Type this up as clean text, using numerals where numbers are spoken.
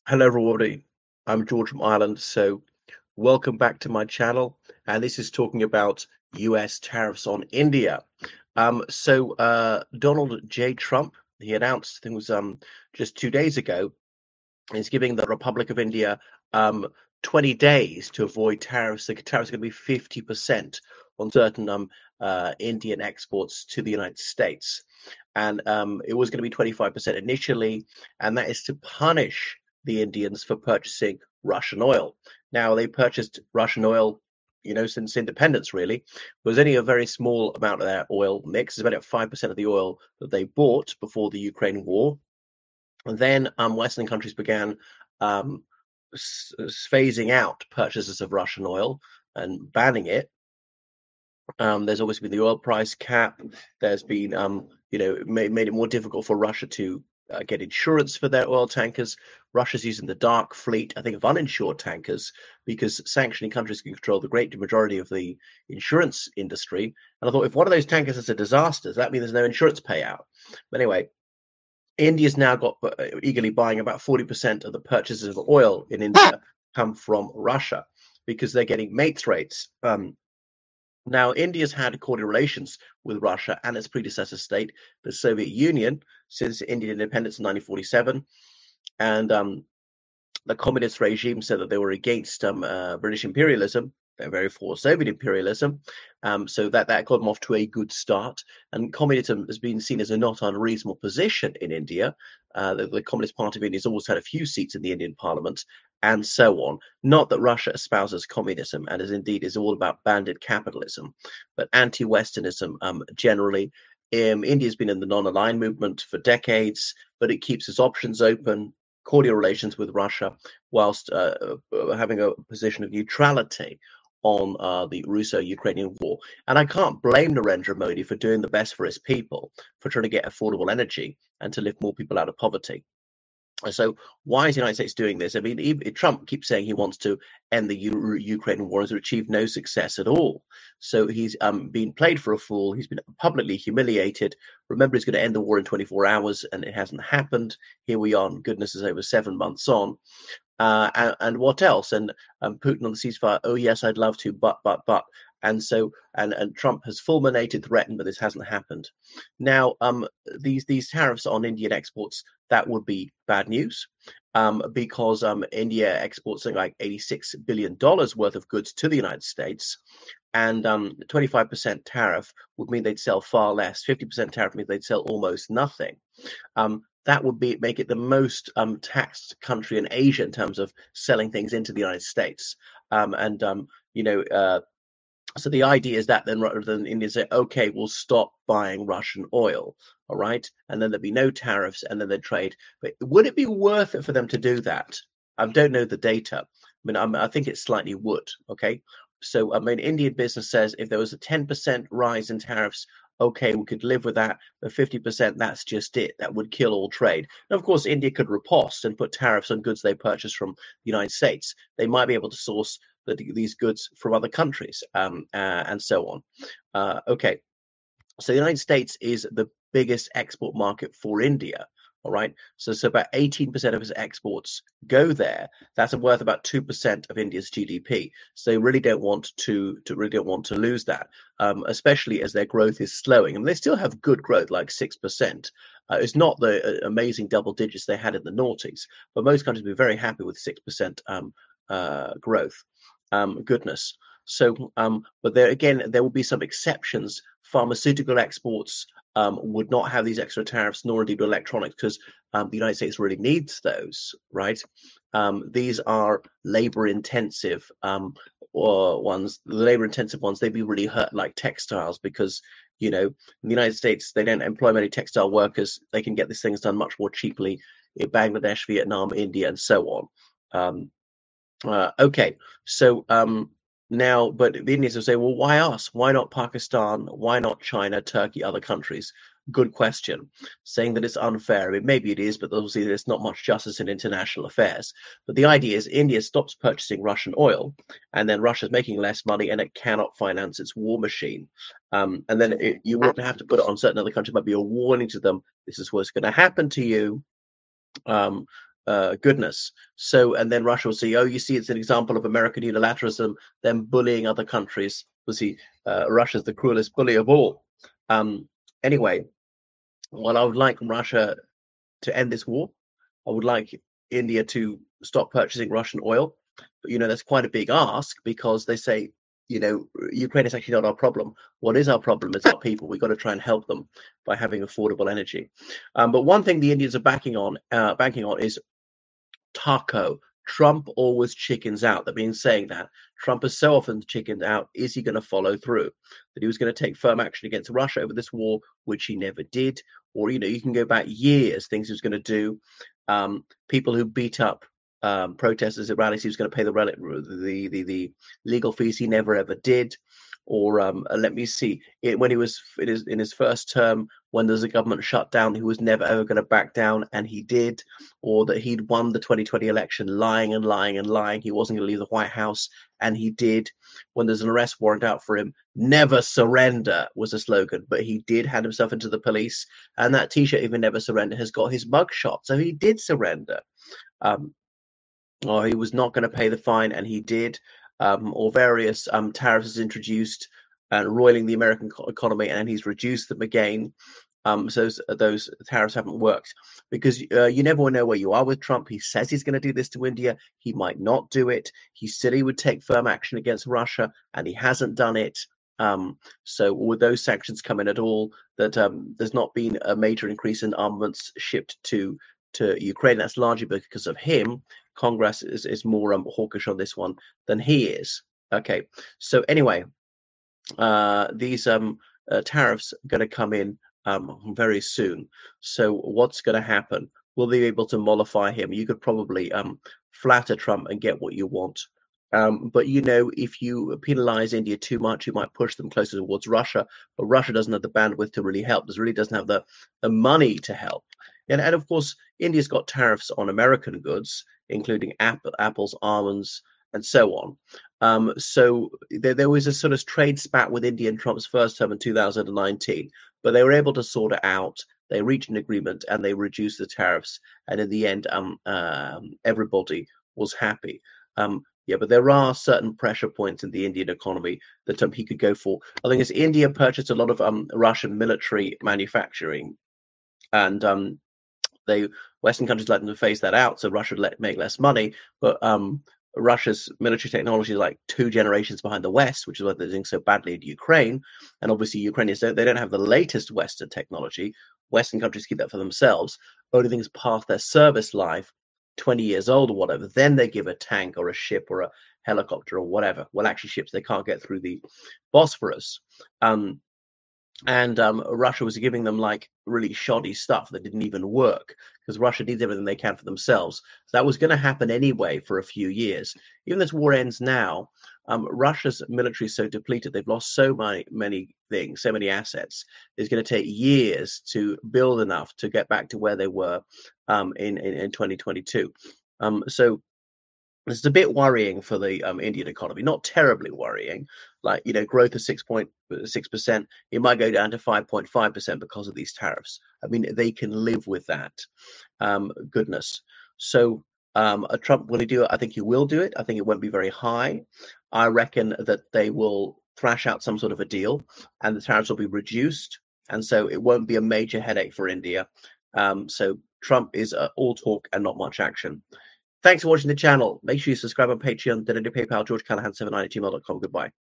Hello, everybody. I'm George from Ireland. So, welcome back to my channel. And this is talking about US tariffs on India. Donald J. Trump, he announced, I think it was just 2 days ago, is giving the Republic of India um, 20 days to avoid tariffs. The tariffs are going to be 50% on certain Indian exports to the United States. And it was going to be 25% initially, and that is to punish the Indians for purchasing Russian oil. Now, they purchased Russian oil, since independence, really. It was only a very small amount of their oil mix. It's about 5% of the oil that they bought before the Ukraine war. And then Western countries began um, phasing out purchases of Russian oil and banning it. There's always been the oil price cap. There's been, made it more difficult for Russia to get insurance for their oil tankers. Russia's using the dark fleet, I think, of uninsured tankers because sanctioning countries can control the great majority of the insurance industry. And I thought, if one of those tankers is a disaster, does that mean there's no insurance payout? But anyway, India's now got eagerly buying about 40% of the purchases of oil in India come from Russia because they're getting mates rates. Now, India's had cordial relations with Russia and its predecessor state, the Soviet Union, since Indian independence in 1947. And the communist regime said that they were against British imperialism. They're very for Soviet imperialism. So that got them off to a good start. And communism has been seen as a not unreasonable position in India. The Communist Party of India has always had a few seats in the Indian parliament, and so on. Not that Russia espouses communism and is all about bandit capitalism, but anti-Westernism generally. India's been in the non-aligned movement for decades, but it keeps its options open, cordial relations with Russia, whilst having a position of neutrality on the Russo-Ukrainian war. And I can't blame Narendra Modi for doing the best for his people, for trying to get affordable energy and to lift more people out of poverty. So why is the United States doing this? I mean, Trump keeps saying he wants to end the Ukraine war and has achieved no success at all. So he's been played for a fool. He's been publicly humiliated. Remember, he's going to end the war in 24 hours, and it hasn't happened. Here we are, and goodness is over 7 months on. And what else? And Putin on the ceasefire. Oh yes, I'd love to, but. And so, and Trump has fulminated, threatened, but this hasn't happened. Now, these tariffs on Indian exports, that would be bad news, because India exports something like $86 billion worth of goods to the United States, and 25% tariff would mean they'd sell far less. 50% tariff means they'd sell almost nothing. That would make it the most taxed country in Asia in terms of selling things into the United States. And you know, so the idea is that then rather than India say, okay, we'll stop buying Russian oil, all right, and then there'd be no tariffs, and then they'd trade. But would it be worth it for them to do that? I don't know the data. I mean, I think it slightly would. Okay, so I mean, Indian business says if there was a 10% rise in tariffs, okay, we could live with that. But 50%, that's just it. That would kill all trade. And of course, India could riposte and put tariffs on goods they purchase from the United States. They might be able to source these goods from other countries, and so on. Okay, so the United States is the biggest export market for India. All right, so about 18% of its exports go there. That's worth about 2% of India's GDP. So they really don't want to lose that, especially as their growth is slowing. And they still have good growth, like 6%. It's not the amazing double digits they had in the noughties, but most countries will be very happy with 6% growth. Goodness. So, but there again, there will be some exceptions. Pharmaceutical exports would not have these extra tariffs, nor indeed electronics, because the United States really needs those, right? These are labor-intensive ones. The labor-intensive ones, they'd be really hurt, like textiles, because in the United States, they don't employ many textile workers. They can get these things done much more cheaply in Bangladesh, Vietnam, India, and so on. Okay, so now, but the Indians will say, well, why us? Why not Pakistan? Why not China, Turkey, other countries? Good question. Saying that it's unfair. I mean, maybe it is, but obviously there's not much justice in international affairs. But the idea is India stops purchasing Russian oil, and then Russia's making less money, and it cannot finance its war machine. And then you wouldn't have to put it on certain other countries. It might be a warning to them: this is what's going to happen to you. Um, goodness. So, and then Russia will say, oh, you see, it's an example of American unilateralism, them bullying other countries. We'll see, Russia's the cruelest bully of all. Anyway, well, I would like Russia to end this war. I would like India to stop purchasing Russian oil. But, that's quite a big ask, because they say, Ukraine is actually not our problem. What is our problem? It's our people. We've got to try and help them by having affordable energy. But one thing the Indians are banking on is taco. Trump always chickens out. They've been saying that. Trump has so often chickened out. Is he going to follow through? That he was going to take firm action against Russia over this war, which he never did. Or, you can go back years, things he was going to do. People who beat up protesters at rallies, he was going to pay the legal fees. He never ever did. Or let me see, when he was in his first term, when there's a government shutdown, he was never ever going to back down, and he did. Or that he'd won the 2020 election lying and lying and lying. He wasn't going to leave the White House, and he did. When there's an arrest warrant out for him, never surrender was a slogan, but he did hand himself into the police, and that T-shirt, even never surrender, has got his mugshot, so he did surrender. Or he was not going to pay the fine, and he did. Or various tariffs introduced and roiling the American economy, and he's reduced them again. So those tariffs haven't worked, because you never know where you are with Trump. He says he's going to do this to India. He might not do it. He said he would take firm action against Russia, and he hasn't done it. So would those sanctions come in at all? That there's not been a major increase in armaments shipped to Ukraine. That's largely because of him. Congress is more hawkish on this one than he is. Okay, so anyway, these tariffs are going to come in very soon. So what's going to happen? Will they be able to mollify him? You could probably flatter Trump and get what you want. But if you penalize India too much, you might push them closer towards Russia. But Russia doesn't have the bandwidth to really help. Really doesn't have the money to help. And of course, India's got tariffs on American goods, including apples, almonds, and so on. So there was a sort of trade spat with India in Trump's first term in 2019, but they were able to sort it out. They reached an agreement and they reduced the tariffs. And in the end, everybody was happy. But there are certain pressure points in the Indian economy that he could go for. I think as India purchased a lot of Russian military manufacturing, and Western countries let them to phase that out, so Russia would make less money. But Russia's military technology is like 2 generations behind the West, which is why they're doing so badly in Ukraine. And obviously, Ukrainians they don't have the latest Western technology. Western countries keep that for themselves. Only things past their service life, 20 years old or whatever, then they give a tank or a ship or a helicopter or whatever. Well, actually, ships they can't get through the Bosphorus. And Russia was giving them like really shoddy stuff that didn't even work, because Russia needs everything they can for themselves. So that was going to happen anyway for a few years. Even this war ends now, Russia's military is so depleted, they've lost so many things, so many assets. It's going to take years to build enough to get back to where they were in 2022. So it's a bit worrying for the Indian economy, not terribly worrying. Like, growth of 6.6%, it might go down to 5.5% because of these tariffs. I mean, they can live with that. Goodness. So Trump, will he do it? I think he will do it. I think it won't be very high. I reckon that they will thrash out some sort of a deal and the tariffs will be reduced. And so it won't be a major headache for India. So Trump is all talk and not much action. Thanks for watching the channel. Make sure you subscribe on Patreon, donate to PayPal, georgecallahan79@gmail.com. Goodbye.